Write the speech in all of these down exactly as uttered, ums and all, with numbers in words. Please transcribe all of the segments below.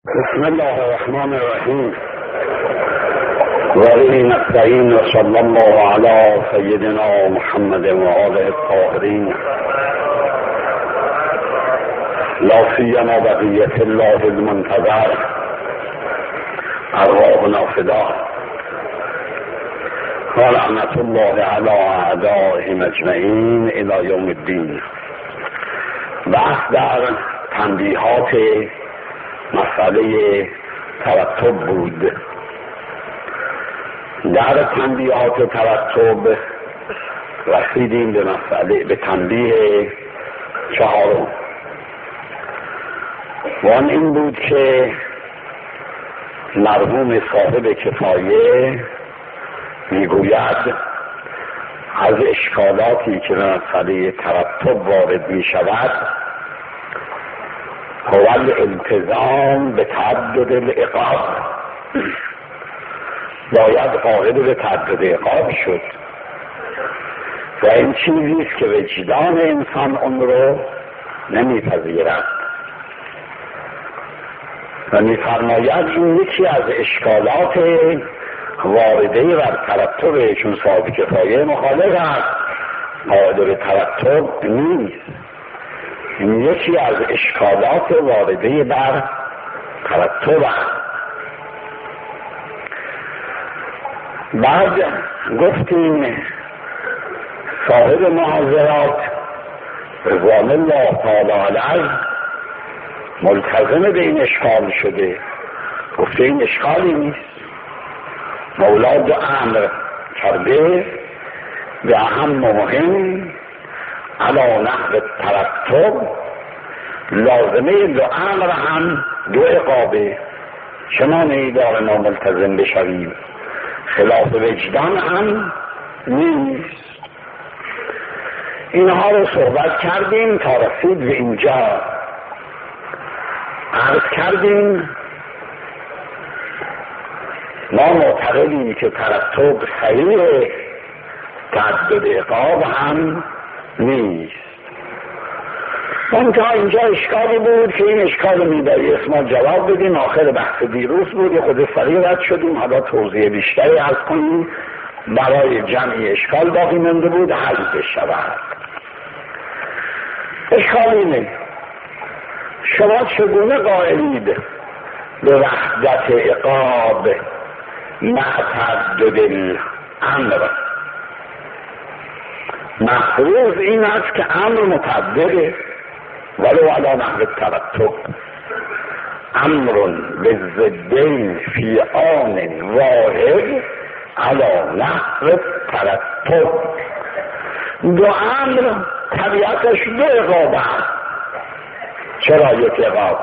بسم الله الرحمن الرحیم و به نستعین و صلی الله علی سیدنا محمد و آله الطاهرین لا سیما بقیة الله المنتظر ارواحنا فداه و لعنة الله علی اعدائهم اجمعین الی یوم الدین. بحث در تنبیهات مسئله ترتب بود. در تنبیهات ترتب رسیدیم به مسئله به تنبیه چهارم و آن این بود که مرحوم صاحب کفایه میگوید از اشکالاتی که به مسئله ترتب وارد می شود هو الالتزام به تعدد العقاب، باید قائل به تعدد عقاب شد و این چیزی است که وجدان انسان اون رو نمیپذیرد و میفرماید این یکی از اشکالات وارده بر ترتب، چون صاحب کفایه مخالف است، قائل به ترتب نیست. این یکی از اشکالات وارده بر ترتب است. بعد گفتیم صاحب معذرات رضوان الله تعالی علیه ملتزم به این اشکال شده، گفته این اشکالی نیست. مولا دو امر کرده به اهم مهم علا نحو ترتب، لازمه دو امر هم دو عقابه، چه مانعی داره ما ملتزم بشویم؟ خلاف وجدان هم نیست. اینها رو صحبت کردیم تا رسید به اینجا. عرض کردیم ما معتقدیم که ترتب صحیح، تعدد عقاب هم نیست. منتها اینجا اشکالی بود که این اشکال میبایست ما جواب بدیم. آخر بحث دیروز بود، یه خود سریع رد شدیم، حالا توضیح بیشتری عرض کنیم برای جمعی اشکال باقی مانده بود حل بشود. اشکال اینه شما چگونه قائلید به وحدت عقاب مع تعدد الامر؟ مفروض این است که امر متعدده ولو علی نحو ترتب، امر بالضدین فی آن واحد علی نحو ترتب. دو امر طبیعتش دو عقاب است. چرا یک عقاب؟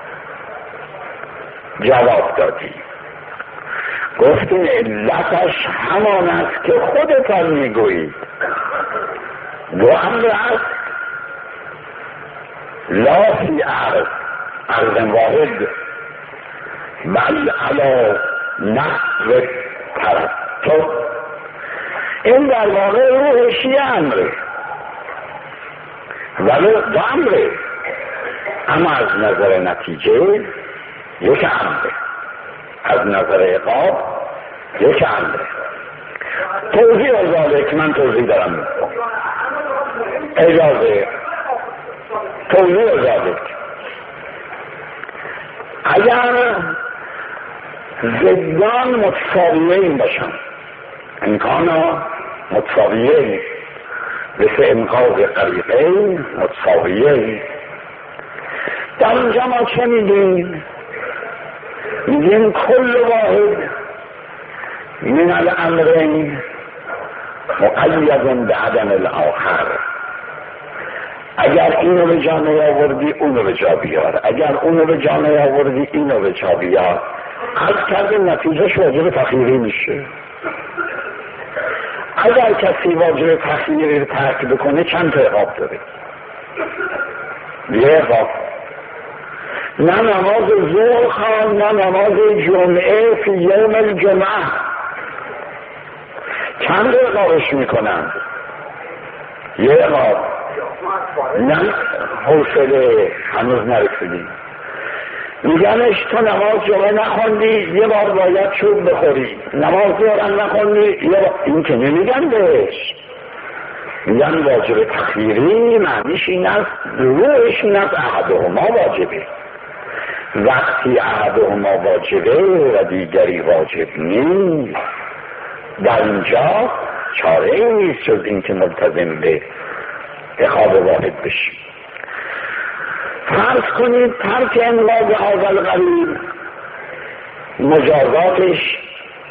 جواب دادی، گفتیم علتش همان است که خودتان میگویید. دو امر است لا فی عرض عرض واحد بل علی نحو ترتب. این در واقع روحش یه امره ولی دو امره، اما از نظر نتیجه یک امره، از نظر عقاب یک امره. توضیح ازاله که من توضیح دارم، اجازه توضیح ازاله. اگر ضدان متساویین باشن، امکانا متساویین مثل انقاض قریقین متساویین، در اینجا ما چه میگیم؟ میگیم کل واحد من الامرین مقید به عدم الاخر. اگر اینو به جا نیاوردی اونو به جا بیار، اگر اونو به جا نیاوردی اینو به جا بیار. عرض کردیم نتیجهش واجب تخییری میشه. اگر کسی واجب تخییری رو ترک بکنه چند تا عقاب داره؟ یه عقاب. نه نماز ظهر خوان، نه نماز جمعه فی یوم الجمعه. چند عقابش میکنن؟ یه عقاب. نه حوصله هنوز نرسیدیم. میگنش تو نماز جمعه نخوندی یه بار باید چوب بخوری، نماز ظهر نخوندی یه بار. این که نمیگن بهش، میگن واجب تخییری، معنیش این است روش این است احدهما واجبه. وقتی احدهما واجبه و دیگری واجب نیست، در اینجا چاره ای نیست جز این که ملتزم به اخاب واحد بشیم. فرض کنید ترک انقاذ هذا القریب مجازاتش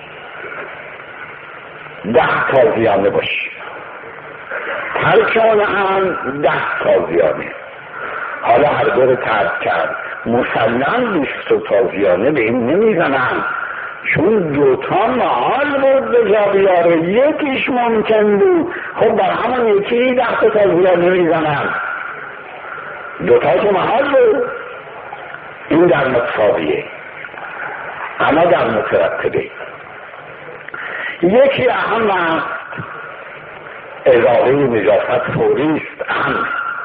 ده تازیانه باشه، ترک آن هم ده تازیانه. حالا هر دور ترک کرد مسلم بیست و تازیانه به این نمیزنم، چون دوتا محال بود به جا بیاره، یکیش ممکن بود، خب بر همون یکی ده تا تازیانه میزنم، دوتا که محال بود. این در متساویه، اما در مترتبه یکی اهم است، ازاله نجاست فوری است اهم.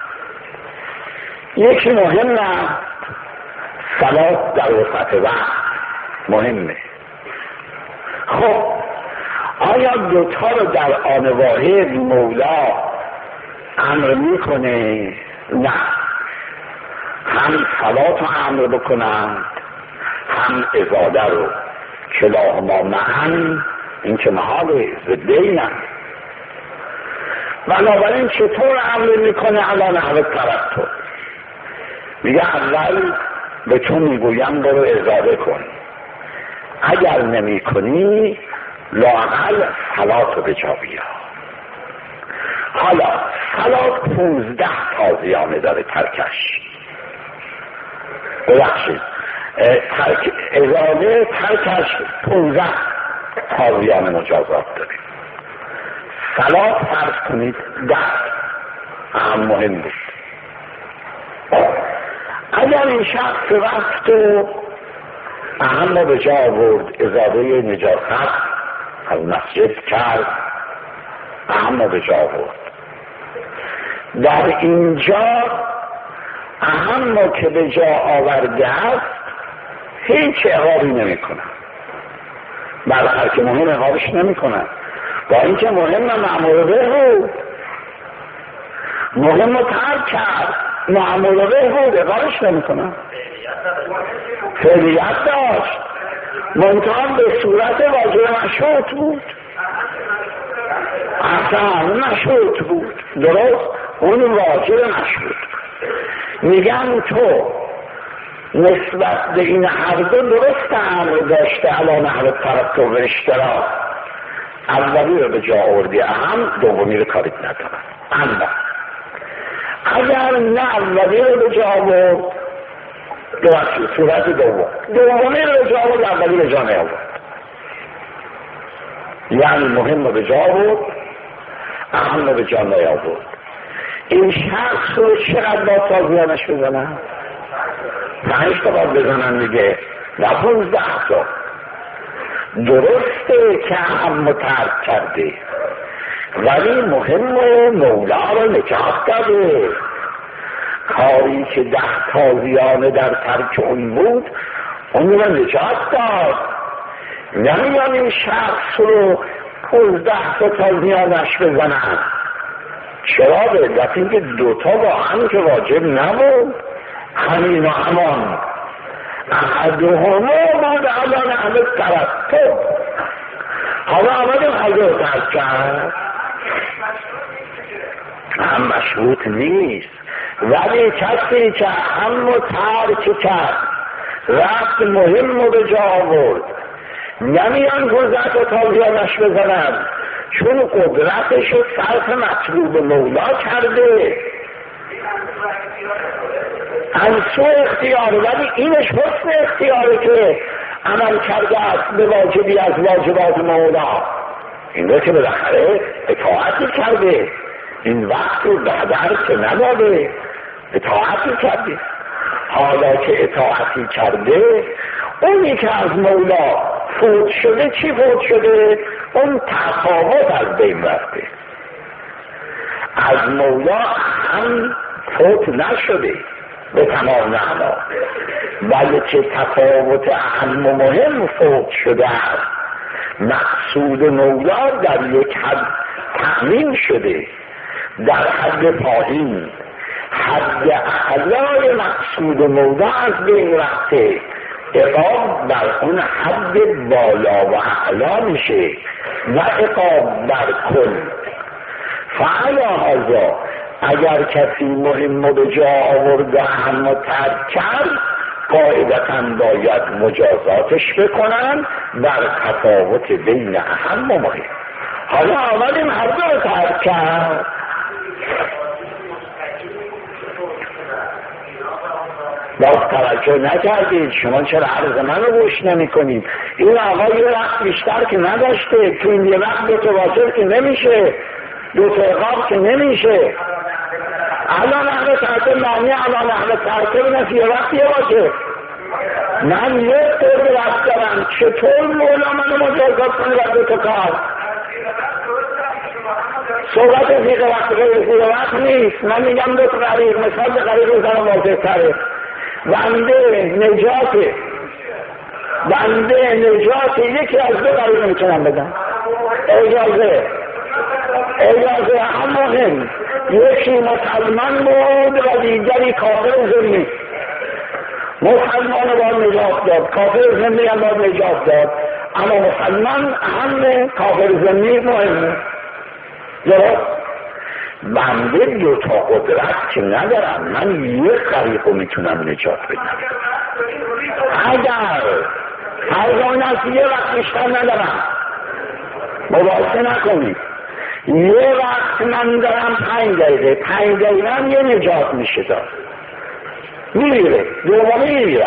یکی مهم است، صلات در وسط وقت مهمه. خب آیا دوتا رو در آن واحد مولا امر میکنه؟ نه، هم صلات رو امر بکنند هم ازاله رو، کلاهما معا، این که محاله ضدینن. بنابراین چطور امر میکنه؟ الان نحو ترتب میگه اول به تو میگویم برو ازاله کن، اگر نمی کنی لااقل صلات رو به جا بیار. حالا صلات پونزده تازیانه داره ترکش، ببخشید ترک ازاله ترکش پونزده تازیانه مجازات داره. صلات فرض کنید ده، هم مهم بود. اگر این شخص وقت و اهم به جا آورد، ازاله نجاست از مسجد کرد، اهم به جا آورد، در اینجا اهم که به جا آورده است هیچ اقراری نمی کنن، برای که مهم اقرارش نمی کنن، با اینکه مهم معمول به بود، مهم رو ترک کرد، معمول به بود، اقرارش نمی کنن. فعلیت داشت، منتها به صورت واجب مشروط بود، اصلا مشروط بود، درست اون واجب مشروط. میگن تو نسبت به این هر دو درست امر داشته علی نحو ترتب و اشتراک، اولی رو به جا آوردی اهم، دومی رو کاریت ندارن. اما اگر نه اولی رو به جا آورد، دوستی صورت دوم، دومی رو به جا آورد، اولی به جا نیاورد، یعنی مهم رو به جا آورد، اهم رو به جا نیاورد. این شخص رو چقدر با تازیانش بزنن؟ پنج تا باید بزنن دیگه، نه پونزده تا. درسته که هم ترک کرده، ولی مهم و مولا رو نجات داده. کاری که ده تازیانه در ترک اون بود اون رو نجات داد. نمیان این شخص رو پونزده تا تازیانش بزنن. چرا؟ به دفعه که دوتا با هم که واجب نبود، همین و همان احدهما بود الان همه ترتب. حالا آمدیم حضر رو ترک کرد، هم مشروط نیست، ولی کسی که هم رو ترک کرد رفت مهم رو به جا آورد، نمیان گذشت و تازیانش بزنن، چون قدرتش رو صرف مطلوب مولا کرده، از سو اختیاره، ولی اینش حسن اختیاره که عمل کرده است به واجبی از واجبات مولا. این رو که بالاخره اطاعتی کرده، این وقت رو بدر که نداده، اطاعتی کرده. حالا که اطاعتی کرده، اونی که از مولا فوت شده، چی فوت شده؟ اون تفاوت از بین رفته. از مولا هم فوت نشده، به تمام معنا، بلکه تفاوت اهم و مهم فوت شده است. مقصود مولا در یک حد تأمین شده، در حد پایین حد اعلای مقصود مولا از بین رفته، عقاب بر اون حد بالا و اعلا میشه و عقاب بر کل. فعلا هذا اگر کسی مهم و به جا آورد و اهم و ترک کرد، قاعدتا باید مجازاتش بکنن بر تفاوت بین اهم و مهم. حالا آمدیم هر دو ترک کرد. باز توجه نکردید، شما چرا عرض من رو گوش نمی کنید؟ این آقا یه وقت بیشتر که نداشته، تو این یه وقت دو تا واصل که نمیشه، دو تا اقاب که نمیشه. الان اهل ترتیب معنی الان اهل ترتیب نفی یه وقت یه واصل. من یک قدرت دارم، چطور مولا منو مجازات کنی و دو تا کار؟ صحبت فیقه وقت غیر وقت نیست. من میگم دو تا غریق، مثال به غریق رو زنم واضح تره. بنده نجاته، بنده نجاته، یکی از دو غریق میتونم بدم. اجازه اجازه هم مهم، یکی مسلمان بود و دیگری کافر ذمی. مسلمان باید نجات داد، کافر ذمی هم باید نجات داد، اما مسلمان اهم، کافر ذمی مهمه. درست؟ بنده دو تا قدرت که ندارم، من یک غریق رو میتونم نجات بدم. اگر فرزان است یه وقت بیشتر ندارم، مباحثه نکنید، یه وقت من دارم پنج دقیقه، پنج دقیقه هم یه نجات میشه دار میره، دومی میره.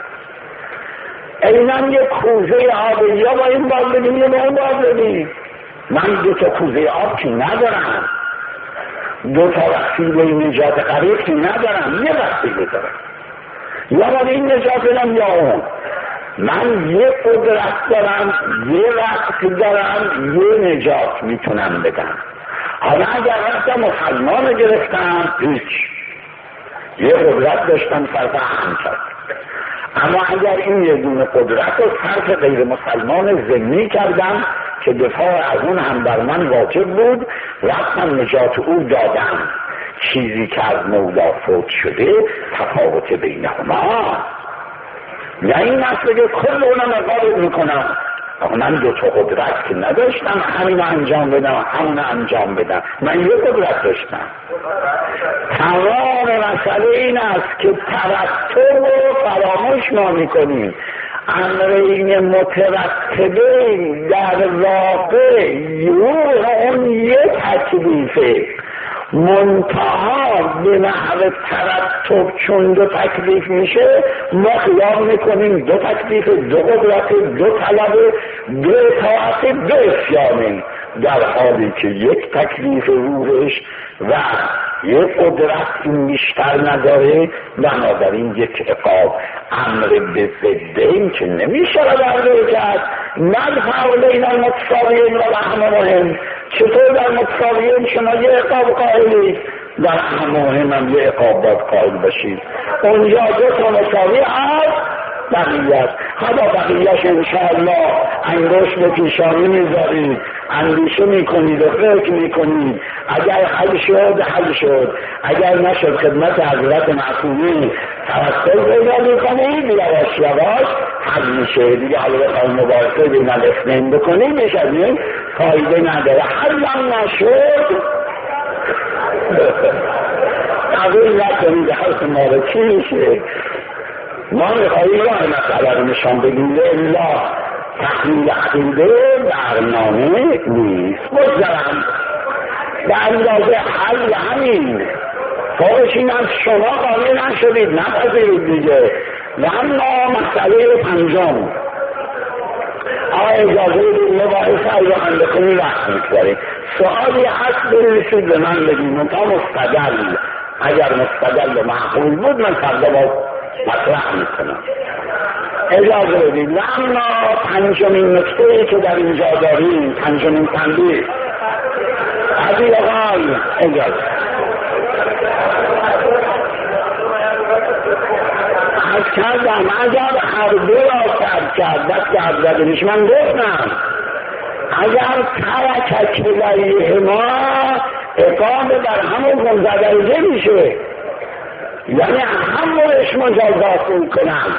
اینم یه کوزه آب، یا با این باز بدیم یا با اون باز بدیم. من دو تا کوزه آب که ندارم، دو تا وسیله نجات غریق که ندارم، یه وسیله دارم، یا با این نجات بدم یا اون. من یه قدرت دارم، یه وقت دارم، یه نجات میتونم بدم. حالا اگر وقتا مسلمان رو گرفتم، هیچ، یه قدرت داشتم فرق اهم کرد. اما اگر این یه دونه قدرت رو صرف غیر مسلمان ذمی کردم که دفاع از اون هم بر من واجب بود، رفتم نجات او دادم، چیزی که از مولا فوت شده تفاوت بینهما. نه این اصله که کل اونم اقابل میکنم. من دو تا قدرت که نداشتم همین انجام بدم همون انجام بدم، من یه قدرت داشتم. تمام مسئله این است که ترتب رو فراموش ما میکنیم. امرین مترتبین در واقع یوه اون یه تکلیفه، منتها به نحو ترتب چون دو تکلیف میشه ما خیال میکنیم دو تکلیف، دو قدرت، دو طلب، دو اطاعت، دو اسیانه، در حالی که یک تکلیف روحش و یک قدرت این بیشتر نداره، بنابراین یک عقاب. امر به ضدین که نمیشه را در کرد. من فرقین المتساویین و اهم مهم، چطور در متساویین شما یه عقاب قائلید، در اهم مهم هم یه عقاب باید قائل باشید. اونجا دو تا مساوی هست، بقیت حالا بقیهش انشاءالله انگشت به پیشانی میذارید، اندیشه میکنید و فکر میکنید، اگر حل شد حل شد، اگر نشد خدمت حضرت معصومی توسل پیدا میکنید، یواش یواش حل میشه دیگه. حالا بخواهی مباحثه بین الاثنین بکنید میشه، فایده نداره. حل هم نشد قبول نکنید، حرف مالکی میشه. ما میخواهی راه مسئله رو نشان بدیم، الا تحلیل عقیده برنامه نیست. بگذارم به اندازه حل همین فوقش این از شما قانع نشدید، نپذیرید دیگه. و اما مسئله پنجم، آقا اجازه بدید مباحثه ایوان بکنی وقت میگذاریم. سؤالی هست بنویسید به من بگیم تا مستدل، اگر مستدل معقول بود من فردا با مطرح میکنم. اجازه بدید. اما پنجمین نکته‌ای که در اینجا داریم، پنجمین تنبیه، عزیزان اجازه عرض کردم اگر هر دو را ترک کرد دست عبدالش من گفتم اگر ترک کلیه ما اقامه در همون منزدرجه میشه، یعنی همونش مجازات کنم.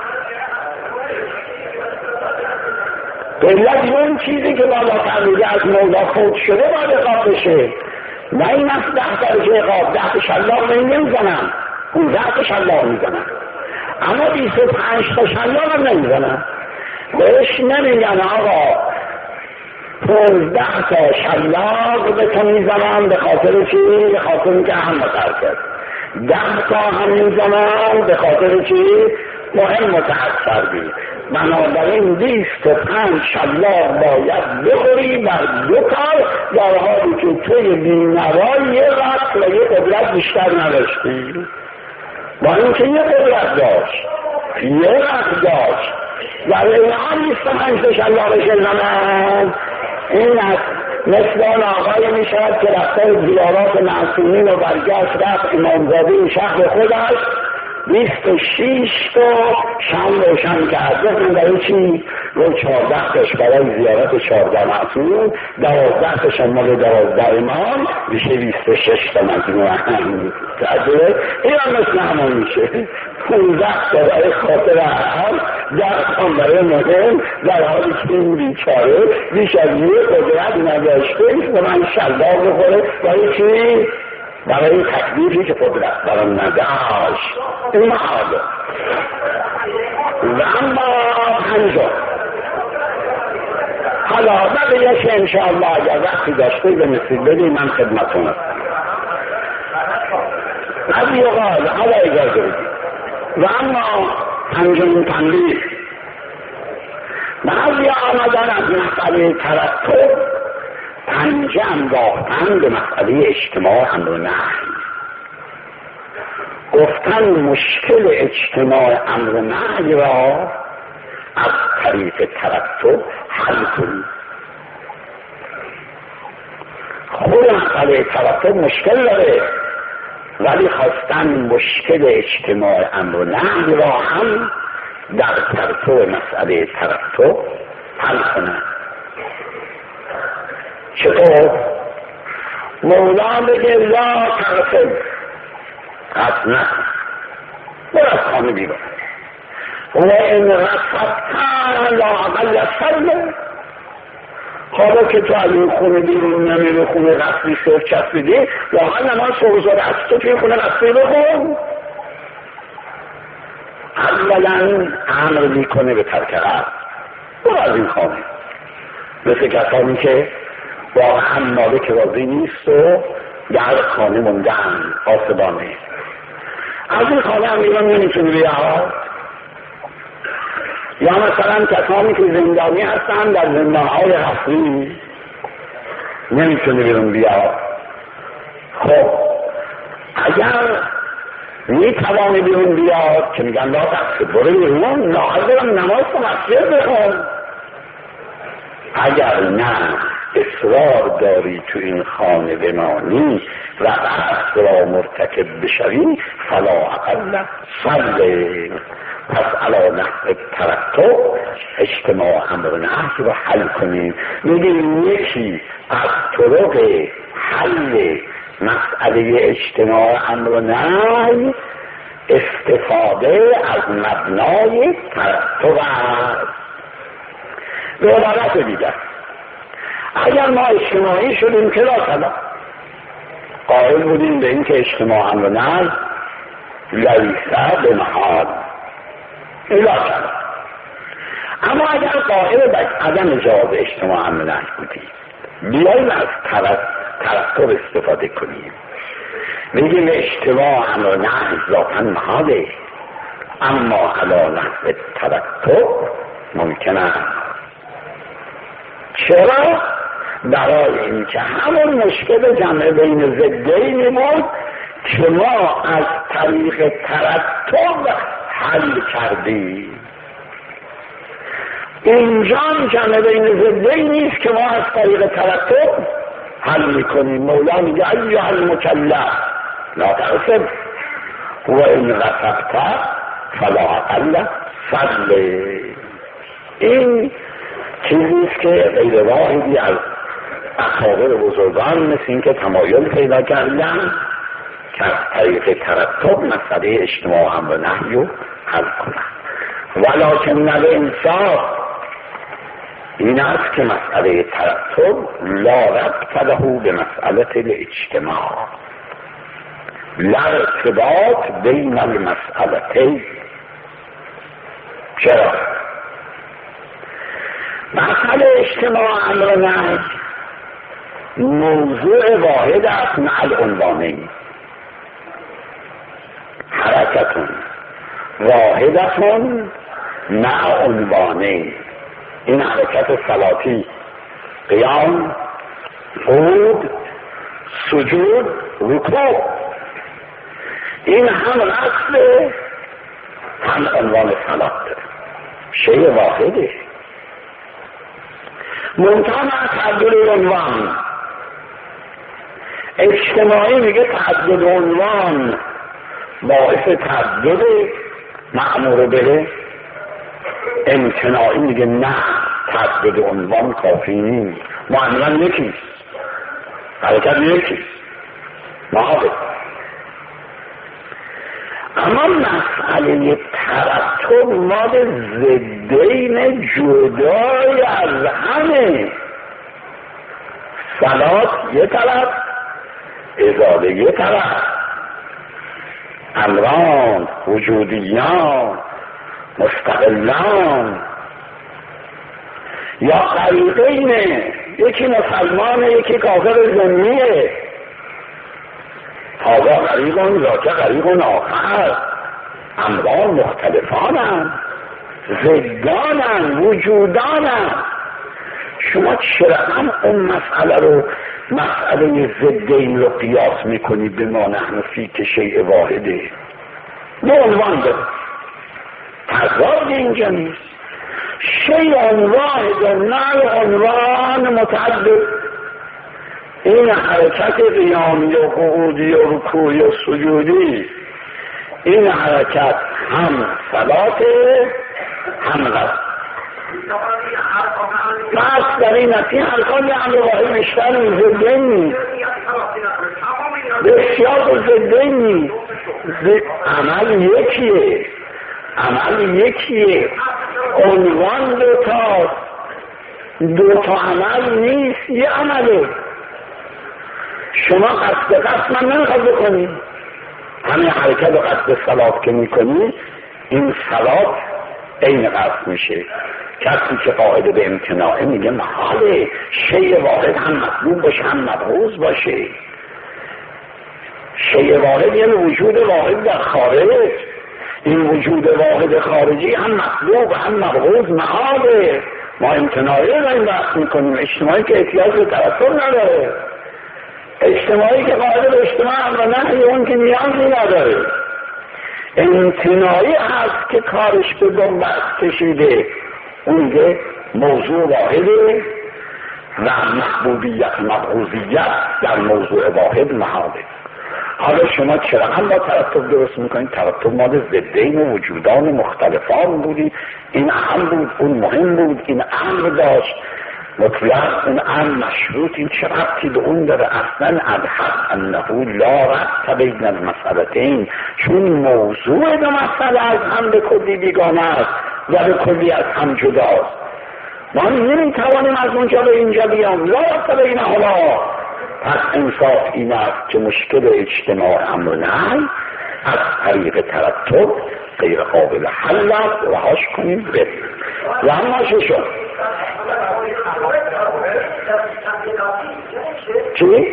بلد اون چیزی که بالا فرمیده از مولا خود شده باید اقاب بشه، نه این از ده درجه اقاب ده شلاق نمیزنم، اون ده شلاق میزنم، اما بیست و پنج تا شلاق هم نمیزنم. بهش نمیگن آقا پونزده تا شلاق به تو میزنم به خاطر چی؟ به خاطر که هم مترکت. ده تا هم میزنم به خاطر چی؟ مهم متأثر بی. بنابراین بیست و پنج شلاق باید بخوری بر دو کار، در حالی که توی بینوا یه وقت و یه قدرت بیشتر نداشتی، با اینکه یه قدرت داشت یه وقت داشت در این هم بیست و پنج شلاقش زمان. این از مثل آن آقایی می شود که رفتار زیارات معصومین و برگشت رفت امامزاده شهر خودش بیست و شیش تا شم روشن کرد. گفتن برای چی؟ رو چهارده تاش برای زیارت چهارده معصوم، دوازده تاش مال دوازده امام، میشه بیست و شش تا مجموعه هم کرده. این هم مثل همون میشه پونزده تا برای خاطر هم، ده تا برای مهم، در حالی که این بیچاره بیش از یه قدرت نداشته و من شلاق بخوره. برای چی؟ برای این تکلیفی که قدرت برای نداشت. این حاله و اما پنجم حالا بقیهش انشاءالله اگر وقتی داشته به مثل بدی من خدمتون هستم. از یه قال حالا اجازه بدید. و اما پنجم تنبیه، بعضی آمدن از مسئله ترتب پنجه انداختن به مسئله اجتماع امر و نهی. گفتن مشکل اجتماع امر و نهی را از طریق ترتب حل کنید. خود مسئله ترتب مشکل داره، ولی خواستن مشکل اجتماع امر و نهی را هم در ترتب مسئله ترتب حل کنند. چطور؟ مولا بگه لا ترتب، قصد نکن، برو از خانه بیرون. و این رفضتن لا اقل سلم، حالا که تو از این خونه بیرون نمیره، خونه قصدی صرف چسبیدی، واقعا نماز صبح از تو توی خونه قصدی بخون. اولا امر میکنه به ترک قصد، برو از این خانه. مثل کسانی که واقعا مالک راضی نیست و در خانه موندن آسبانه، از این خانه هم میرون نمیتونی بیاد. یا مثلا کسانی که زندانی هستن در زندانهای حفظی نمیتونی بیرون بیاد. خب اگر میتوانی بیرون بیاد که میگن لا تقصد برو بیرون، لاحظرم نماز تو مسجد بخون. اگر نه اصرار داری تو این خانه بمانی و قصد را مرتکب بشوی فلا اقل صلی. پس علا نحو ترتب اجتماع امر و نهی رو حل کنیم. میگیم یکی از طرق حل مسئله اجتماع امر و نهی استفاده از مبنای ترتب است. به عبارت دیگر اگر ما اجتماعی شدیم که لا طلب قائل بودیم به این که اجتماع امر و نهی لیسه به محال لا طلب، اما اگر قائل به عدم جواز اجتماع امر و نهی بودیم بیاییم از ترتب استفاده کنیم. میگیم اجتماع امر و نهی ذاتاً محاله، اما علی نحو ترتب ممکن است. چرا؟ برای اینکه همون مشکل جمع بین ضدین بود که ما از طریق ترتب حل کردیم. اینجا جمع بین ضدین نیست که ما از طریق ترتب حل میکنیم. مولا میگه ایها المکلف لا ترتب و این رفضت فلا اقل فضل. این چیزیست که غیر واحدی از اکابر بزرگان مثل این که تمایل پیدا کردن که از طریق ترتب مسئله اجتماع امر و نهی رو حل کنن. ولکن الانصاف این است که مسئله ترتب لا ربط له به مسئله الاجتماع، لا ارتباط بین المسئلتین. چرا؟ مسئله اجتماع امر و نهی موضوع واحد است مع العنوانین. حرکتون واحدتون مع عنوانین. این حرکت صلاتی قیام، قعود، سجود، رکوع، این هم اصل هم عنوان صلات داره، شیء واحده. منتها تعدد عنوان اجتماعی میگه تعدد عنوان باعث تعدد مأمور به، امتناعی میگه نه تعدد عنوان کافی نیست، معمولا یکیست، حرکت یکیست، معاقب. اما مسئله ترتب مال ضدین جدای از همه، صلات یه طرف، ازاله یه طرف، امران وجودیان مستقلان یا غریقینه، یکی مسلمانه یکی کافر ذمیه، هذا غریقون ذاک غریقون آخر، امران مختلفانن، ضدانن، وجودانن. شما چرا هم اون مسئله رو مسئله ضدین رو قیاس میکنی به ما نحن فی که شیء واحده؟ نه عنوان داره، تضاد اینجا نیست. شیء واحد و نه عنوان متعدد. این حرکت قیامی و قعودی و رکوعی و سجودی، این حرکت هم صلاته هم غسل. پس در این نتیجه ارکان امر واحد بیشتر ضدین نیست، بسیار ضدین نیست. عمل یکیه، عمل یکیه، عنوان دو تا دو تا عمل نیست، یه عمله. شما قصد قصد من نمیخواد بکنی، همین حرکت و قصد صلات که میکنی، این صلات این قصد میشه. کسی که قاعده به امتناعه میگه محاله شیء واحد هم مطلوب باشه هم مبغوض باشه. شیء واحد یعنی وجود واحد در خارج، این وجود واحد خارجی هم مطلوب هم مبغوض محاله. ما امتناعه رو این بحث میکنیم، اجتماعی که احتیاج به ترتب نداره، اجتماعی که قاعده به اجتماع امر و نهی اون که نیازی نداره. امتناعی هست که کارش به بنبست کشیده، اون که موضوع واحده و محبوبیت مبغوضیت در موضوع واحد محاله. حالا شما چرا هم با ترتب درست میکنید؟ ترتب مال ضدین و وجودان مختلفان بودی، این اهم بود، اون مهم بود، این امر داشت مطلق، اون امر مشروط، این چه ربطی به اون داره؟ اصلا الحق انه لا ربط بین المسئلتین، چون موضوع دو مسئله از هم به کلی بیگانه است و به کلی از هم جداست. ما نمیتوانیم از اونجا به اینجا بیام، لا ربط بینهما. پس انصاف این است که مشکل اجتماع امر و نهی از طریق ترتب غیر قابل حل است، رهاش کنیم بریم. و اما ششم چی؟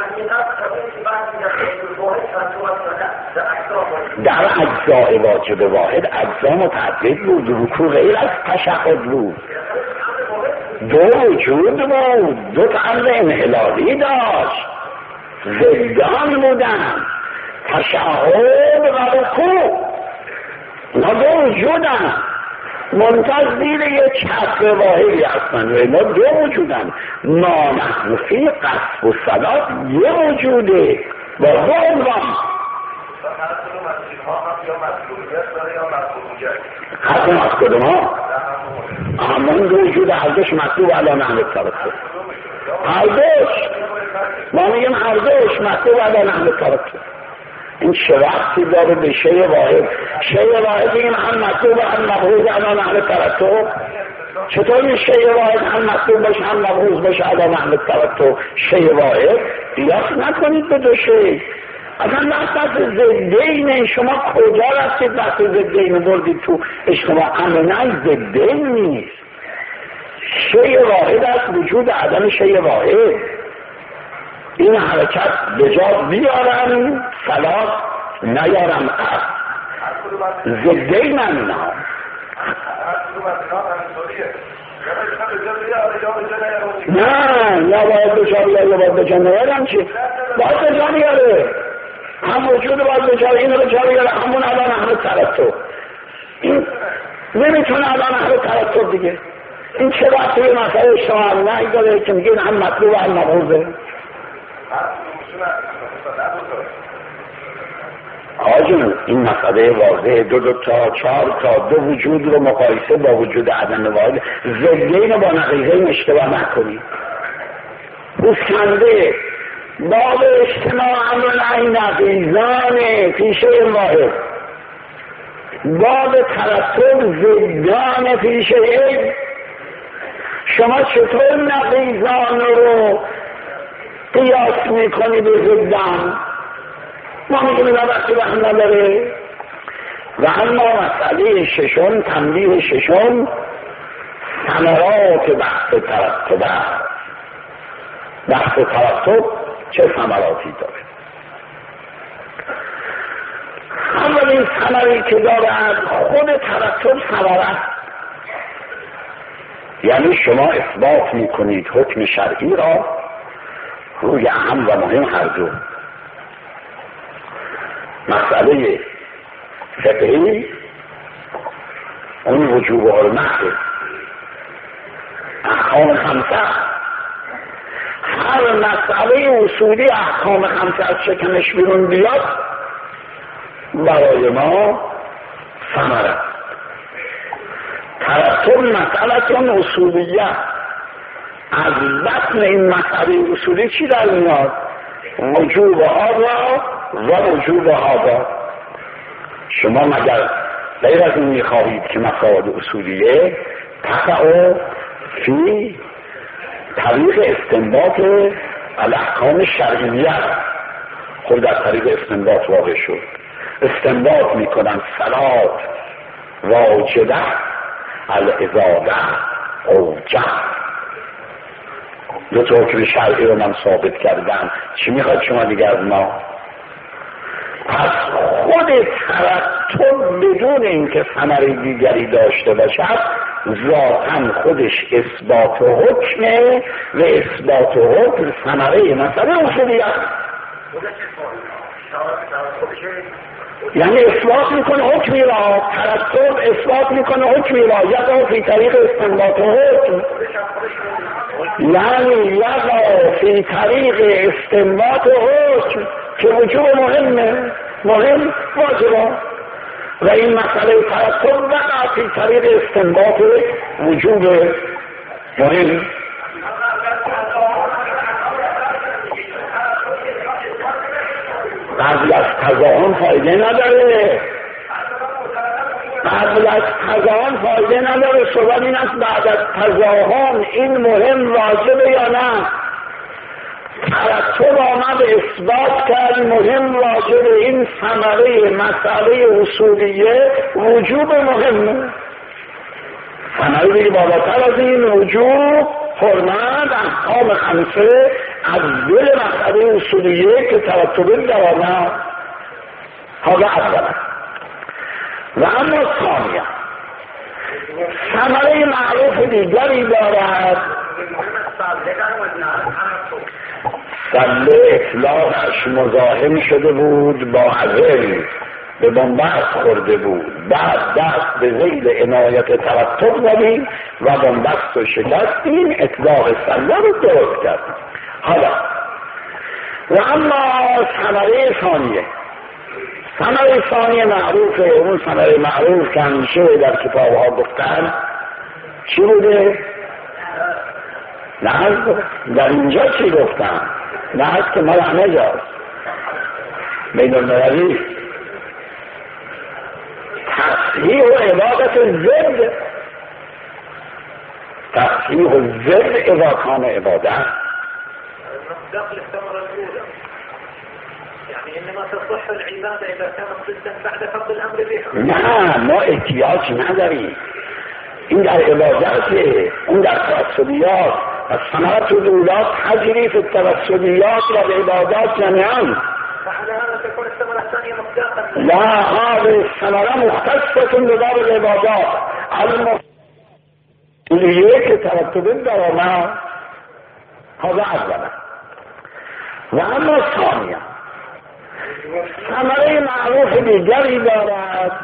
در اجزای واجب واحد اجزا متعدد بود، رکوع غیر از تشهد بود، دو وجود بود، دو تا امر انحلالی داشت، ضدان بودن، تشهد و رکوع، اونا دو وجودن منتظر یک چتر واحدی هستن و اینا دو وجودن. ما نحن فی قصد و صلات یه وجوده با دو عنوان. حرفم از کدوم ها؟ همون دو وجود هر دوش مطلوب علا نحن الترتب. هر دوش ما میگیم هر دوش مطلوب علا نحن الترتب. این چه وقتی داره به شیء واحد؟ شیء واحد این هم مطلوب هم مبعوض علا نحن الترتب. چطور این شیء واحد هم مطلوب باشه هم مبعوض باشه علا نحن الترتب؟ شیء واحد قیاس نکنید به دو شیء. اصلا بحث ضدین، شما کجا رفتید بحث ضدین بردید تو اجتماع؟ امنه ضدین نیست، شیء واحد است، وجود عدم شیء واحد. این حرکت به جا بیارم صلاح نیارم اصل ضدین امنه ها. نه یا باید به جا بیاره یا باید به جا نیارم چی؟ باید به جا بیاره، هم وجود باید به جای این رو جا بیاره، همون الان اهل ترتب. این نمیتونه الان اهل ترتب دیگه. این چه وقتی مسئله شما نه داره که میگه هم مطلوب هم مبعوضه؟ آجون این مسئله واضحه، دو دو تا چهار تا دو وجود رو مقایسه با وجود عدم واحد، ضدین با نقیضین اشتباه نکنید. بسکنده باب اجتماع امر نقیضان پیشه واحد، باب ترتب ضدان پیشه. شما چطور نقیضان رو قیاس میکنی به ضدان؟ ما میگیم اینا وقتی به هم نداره. و اما مسئله ششم، تنبیه ششم، ثمرات بحث ترتب. بحث ترتب چه ثمراتی داره؟ اولین ثمری که دارد خود ترتب ثمره، یعنی شما اثبات میکنید حکم شرعی را روی اهم و مهم هر دو. مسئله فقهی اون وجوب و حرمت احکام خمسه، هر مسئله اصولی احکام خمسه از شکمش بیرون بیاد برای ما ثمره. ترتب مسئلتون اصولیه، از بطن این مسئله اصولی چی در میاد؟ وجوب آبا و وجوب آبا. شما مگر غیر از این میخواهید که مسائل اصولیه تقع فی طریق استنباط الاحکام شرعیه، خود در طریق استنباط واقع شد. استنباط میکنن صلات واجبه الازاده اوجه. دو تا حکم شرعی رو من ثابت کردم، چی میخواد شما دیگر از ما؟ پس خود ترتب بدون اینکه ثمره دیگری داشته باشد ذاتاً خودش اثبات حکمه و اثبات حکم ثمره مسئله اصولی است. یعنی اثبات میکنه حکمی را، ترتب اثبات میکنه حکمی را، یقع فی طریق استنباط حکم، یعنی یقع فی طریق استنباط حکم که وجوب مهمه، مهم واجبه. و این مسئله ترتب وقع فی طریق استنباط وجوب مهم. قبل از تضاهم فایده نداره، قبل از تضاهم فایده نداره. سوال این است بعد از تضاهم این مهم واجبه یا نه؟ ترتب آمد اثبات کرد مهم واجبه، این ثمره مسئله اصولیه وجوب مهمه. ثمره دیگه بالاتر از این وجوب حرمت احکام خمسه از دل مسئله اصولیه که ترتب در آمد. حالا اولا و اما ثانیا ثمره معروف دیگری دارد. سله اطلاقش مزاحم شده بود با عزل، به بنبست خورده بود، بعد دست به ذیل عنایت ترتب زدیم و بنبست و شکستیم، اطلاق سله رو درست کردیم. حالا و اما ثمره ثانیه، ثمره ثانی معروف، اون ثمره معروف که همیشه در کتاب ها گفتن چی بوده؟ نه در اینجا چی گفتن؟ نه هست که مال همه جاست. بین المللی تصحیح و عبادت ضد، تصحیح و ضد اضاکان عبادت. داخل الثمرة الأولى يعني إنما تصح العبادة إذا كانت ضدا بعد فرض الأمر بها. نه ما احتیاج نداریم، این در عبادته، اون در توسلیات. الثمرة الأولى تجري في التوسليات والعبادات جميعا. فعلى هذا تكون الثمرة الثانية مصداقا. لا، هذه الثمرة مختصة بباب العبادات المسؤولية كترتب الدوام. هذا أولا. وأما الثانية ثمره معروف دیگری دارد،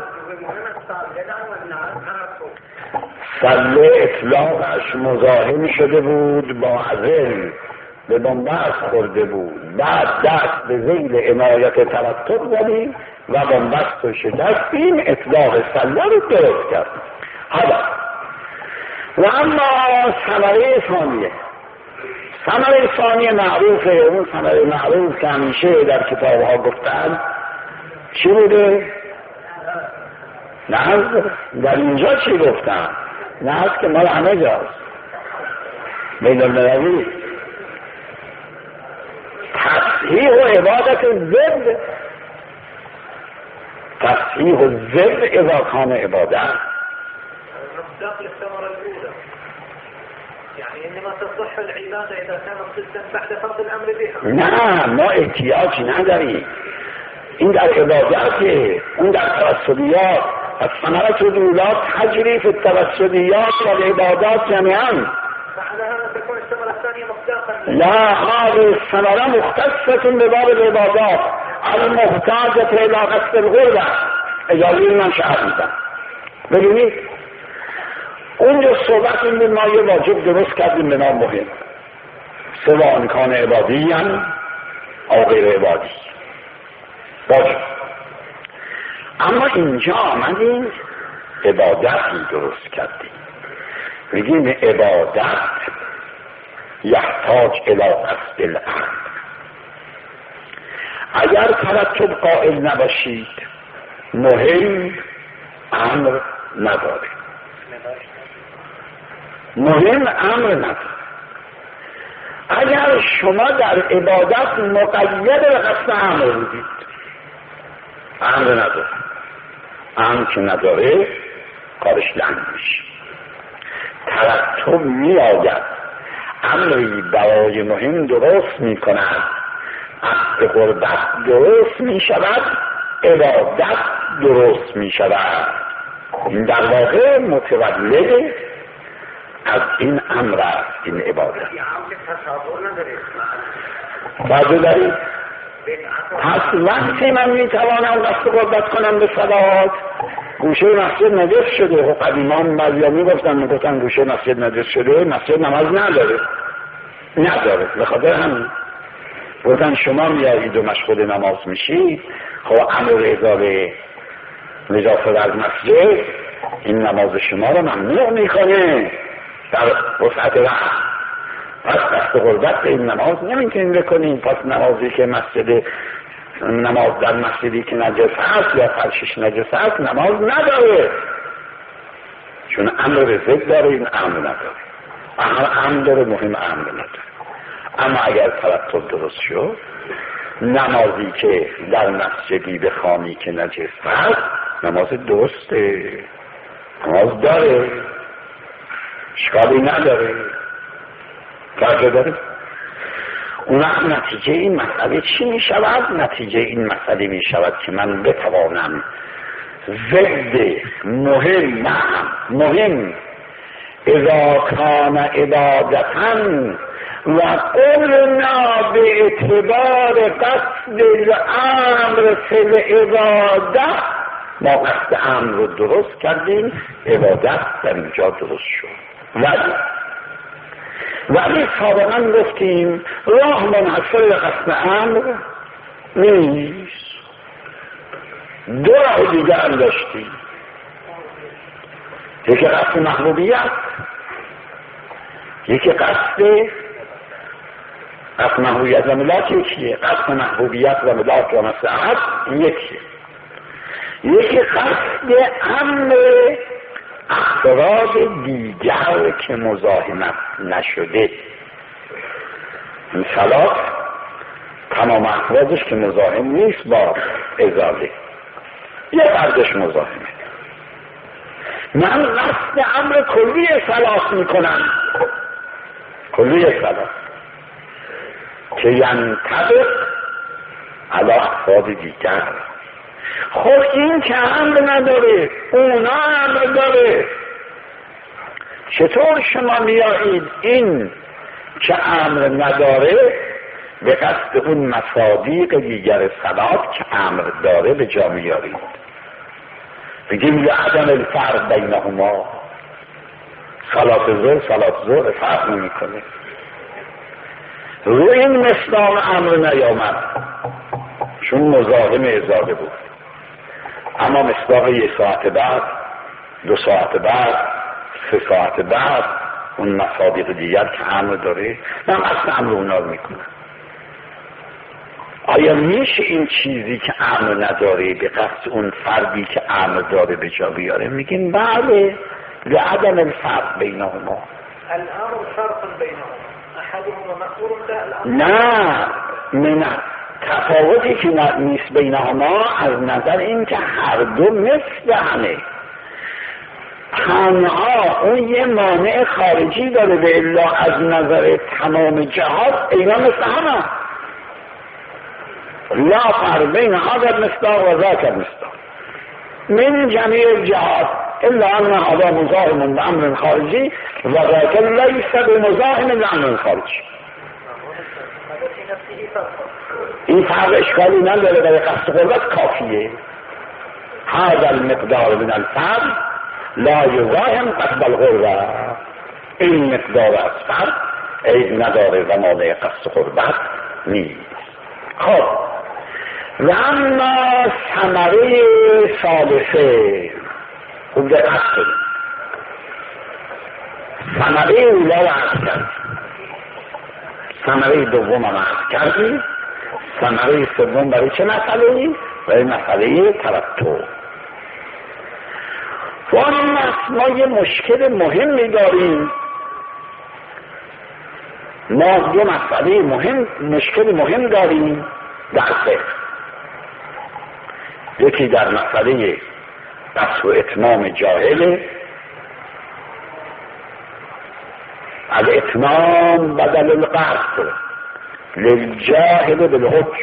سله اطلاقش مزاحم شده بود با عزل، به بنبست خورده بود، بعد دست به ذیل عنایت ترتب زدیم و بنبست رو شکستیم، اطلاق سله رو درست کردیم. حالا و اما ثمره ثانیه، ثمره ثانیه معروفه، اون ثمره معروف که همیشه در کتاب ها گفتن چی بوده؟ نه در اینجا چی گفتن؟ نه هست که مال همه جاست. بین المللی تصحیح و عبادت ضد، تصحیح و ضد اضاکان عبادت. داخل الثمرة الأولى يعني إنما تصح العبادة إذا كانت ضدا بعد فرض الأمر بها. نه ما احتیاج نداریم، این در عبادته، اون در توسلیات. الثمرة الأولى تجري في التوسليات والعبادات جميعا. فعلى هذا تكون الثمرة الثانية مصداقا. لا، هذه الثمرة مختصة بباب العبادات المحتاجة إلى قصد الغربة. اجازه من شهر میدم. ببینید اونجا صحبت این ما یه واجب درست کردیم به نام مهم، سواء امکان عبادی هم او غیر عبادی واجب. اما اینجا آمدیم عبادتی درست کردیم، بگیم عبادت یحتاج الی قصد الامر. اگر ترتب قائل نباشید مهم امر نداره، مهم امر نداره. اگر شما در عبادت مقید به قصد امر بودید امر نداره، امر که نداره کارش لنگ میشه. ترتب می آید، امری برای مهم درست می کند، عقد قربت درست می شود، عبادت درست می شود. این در واقع متولد از این امر است، این عبادت. بعد دارید پس وقتی من میتوانم دست قربت کنم به صلوات، گوشه مسجد نجس شده. خب قدیمان بعضیا میگفتن میگفتن گوشه مسجد نجس شده، مسجد نماز نداره نداره به خاطر همین گفتن شما میایید و مشغول نماز میشید، خب امر ازاله نجاست در مسجد این نماز شما رو ممنوع میکنه در وسعت وقت. پس دست قربت به این نماز نمیتونید بکنید. پس نمازی که مسجد نماز در مسجدی که نجس هست یا فرشش نجس هست نماز نداره، چون امر ضد داره، این امر نداره. امر داره، مهم امر نداره. اما اگر ترتب درست شد، نمازی که در مسجدی بخوانی که نجس هست نماز درسته، نماز داره، اشکالی نداره، فرقه داره. اون وقت نتیجه این مسئله چی می شود؟ نتیجه این مسئله می شود که من بتوانم ضد مهم مهم مهم اذا کان عبادتاً و قلنا به اعتبار قصد الامر فی العبادت، ما قصد امر رو درست کردیم، عبادت در اینجا درست شد. ولی ولی سابقا گفتیم راه منحصر به قصد امر نیست. دو راه دیگه هم داشتی، یکی قصد محبوبیت، یکی قصد قصد محبوبیت و ملاک یکیه، قصد محبوبیت و ملاک و مساعد یکیه، یکی قصد امر افراد دیگر که مزاحمت نشده. این صلات تمام افرادش که مزاحم نیست با ازاله، یه فردش مزاحمه. من قصد امر کلی صلات میکنم، کلی صلات که ینطبق علی افراد دیگر. خب این که امر نداره، اونا امر داره، چطور شما میایید این که امر نداره به قصد اون مصادیق دیگر صلات که امر داره به جا میارید؟ بگیم یا عدم الفرق بینهما، صلات ظهر صلات ظهر فرق نمی کنه. رو این مصداق امر نیامد چون مزاحم ازاله بود، اما مصداق یک ساعت بعد، دو ساعت بعد، سه ساعت بعد اون مصادیق دیگر که امر داره من قصد امر اونا رو میکنم. آیا میشه این چیزی که امر نداره به قصد اون فردی که امر داره به جا بیاره؟ میگیم بله، لعدم الفرق بینهما. الامر فرق بینهما، احدهما مأمور به الامر. نه، من تفاوتی که نیست بینهما از نظر این که هر دو مثل همه، تنها اون یه مانع خارجی داره، به الا از نظر تمام جهات اینا مثل همه. لا فرق بین هذا المصداق و ذاک المصداق من جميع الجهات الا ان هذا مزاحم بامر خارجی و ذاک لیس بمزاحم بامر خارجی. این فرق اشکالی نداره، برای قصد قربت کافیه. هذا المقدار من الفرق لا یزاحم قصد القربه. این مقدار از فرق عیب نداره و مانع قصد قربت نیست. خب و اما ثمره ثالثه، خوب دقت کنید، ثمره اولا رو عرض کرد، ثمره دوم هم عرض کردیم، ثمره سوم برای چه مسئله ای؟ برای مسئله ترتب. و اما ما یه مشکل مهمی داریم، ما یه مسئله مهم، مشکل مهم داریم در فقه. یکی در مسئله قصد و اتمام جاهل، الاتمام بدل القصد للجاهل بالحکم.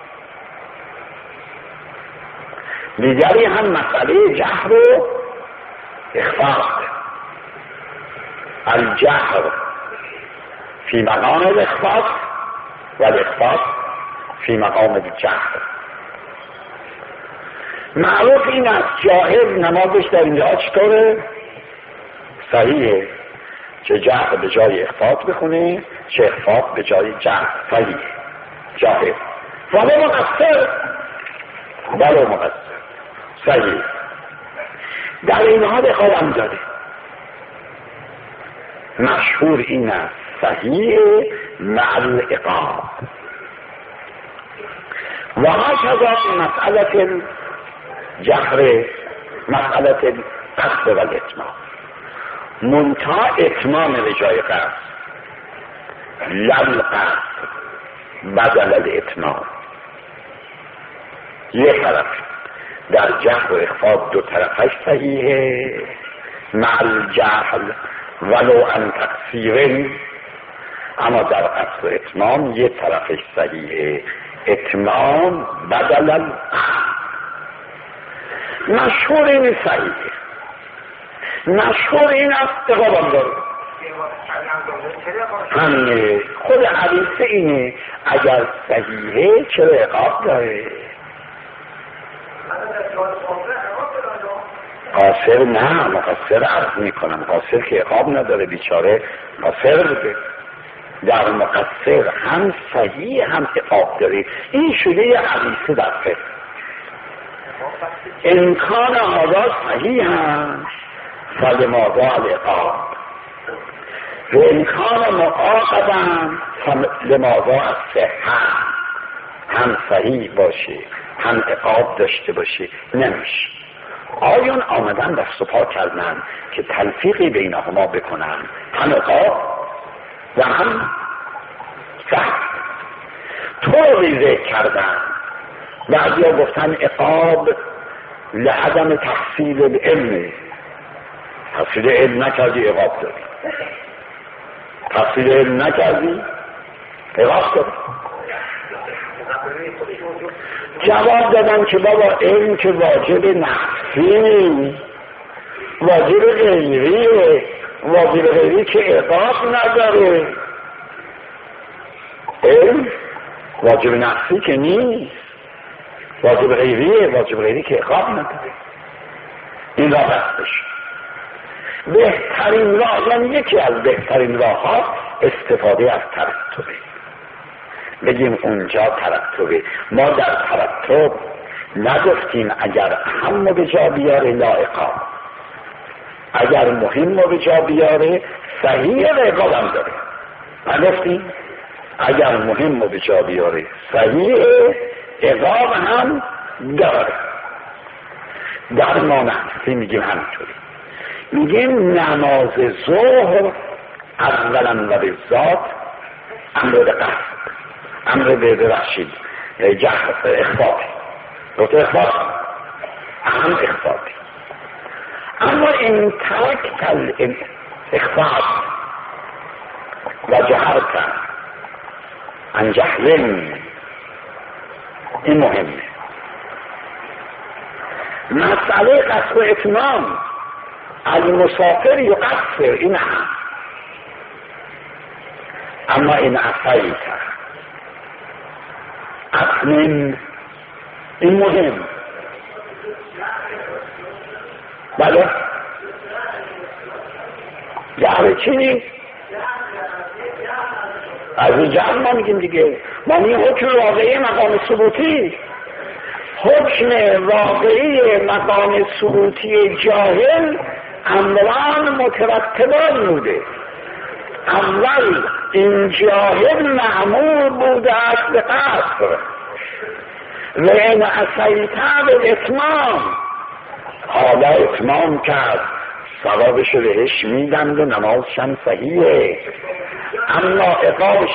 دیگری هم مسئله جهر و اخفاء، الجهر فی مقام الاخفاء و الاخفاء فی مقام الجهر. معروف این است جاهل نمازش در اینجا چطوره؟ صحیحه، چه جهر به جای اخفاء بخونه چه اخفاء به جای جهر، صحیحه جاهل. ولو مقصر، ولو مقصر صحیح، در این حال خواهم داره. مشهور این است صحیح مع العقاب. و هكذا مسئله جهر، مسئله قصد و الاتمام، منتها اتمام به جای قصد، لل قصد بدل الاتمام. یک طرف در جهر و اخفاء دو طرفش صحیحه مع الجهل ولو ان تقصیر، اما در قصد و اتمام یک طرفش صحیحه، اتمام بدل القصد. مشهور این صحیحه، مشهور این است اقابم داره همینه، خود حدیثه اینه، اگر صحیحه چرا اقاب داره؟ قاصر نه، مقصر عرض میکنم، قاصر که اقاب نداره، بیچاره قاصر بوده. در مقصر هم صحیح هم اقاب داره. این شده یه حدیثه در فقه. امکان آزاد صحیح هست فلماذا العقاب و امکان معاقب هم فلماذا الصحة هم صحیح باشه هم عقاب داشته باشه نمیشه. آیون آمدن دست و پا کردن که تلفیقی بینهما بکنن، هم عقاب و هم صحت طوری ذکر کردن. بعضیا گفتن عقاب لعدم تحصیل العلم، تحصیل علم نکردی عقاب داری، تحصیل علم نکردی عقاب داری. جواب دادن که بابا علم که واجب نفسی، واجب غیریه، واجب غیری که عقاب نداره. علم واجب نفسی که نیست، واجب غیریه، واجب غیری که عقاب نداره. این راه بستش. بهترین راه، یعنی یکی از بهترین راه ها استفاده از ترتبه. بگیم اونجا ترتبه. ما در ترتب نگفتیم اگر هم به جا بیاره لا عقاب، اگر مهم به جا بیاره صحیح و عقاب هم داره. نگفتیم اگر مهم به جا بیاره صحیح عقاب هم داره. در ما نحسی میگیم همینطوری، میگیم نماز ظهر اولا و به ذات امر به قصد، امر به ببخشید جهر اخفاقی، گفته اخفاق هم اخفاقی. اما این ترک کل اخفاق و جهرت عن جهل این مهمه. مسئله قصد و اتمام المسافر یقصر این هم، اما این اصلی تر اصلا این مهم. بله جهر چی؟ از این جهر ما میگیم دیگه. ما این حکم واقعی مقام ثبوتی، حکم واقعی مقام ثبوتی جاهل امران مترتبان بوده. اول این جاهل معمول بوده است به قصر و این اصیلتر به اتمام، حالا اتمام کرد ثوابش بهش میدند و نمازشم صحیحه. اما عقابش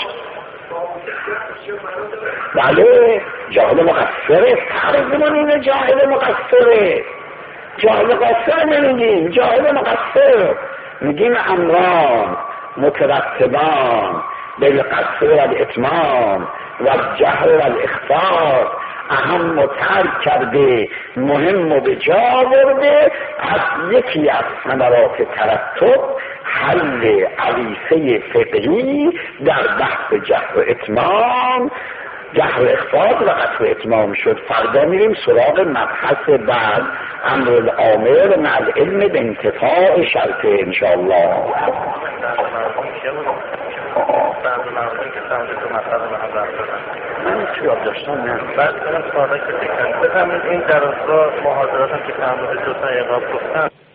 بله جاهل مقصره، فرضمون اینه جاهل مقصره. جاهل مقصر نمیگیم، جاهل مقصر میگیم امران مترتبان بالقصر و الاتمام و الجهر و الاخفاق، اهم و ترک کرده مهم و به جا برده. از یکی از ثمرات ترتب حل عویصه فقهی در بحث جهر و اتمام، جهر و اخفاق و قصر اتمام شد. فردا میریم سراغ مبحث بعد، امر الامر مع العلم به انتفاع شرطه انشاءالله. من چی یاد داشتم نه بعد کنم سوالا که بکنم بفهمید این در اصلا محاضرات هم که فهمید دوستان اقاب گفتن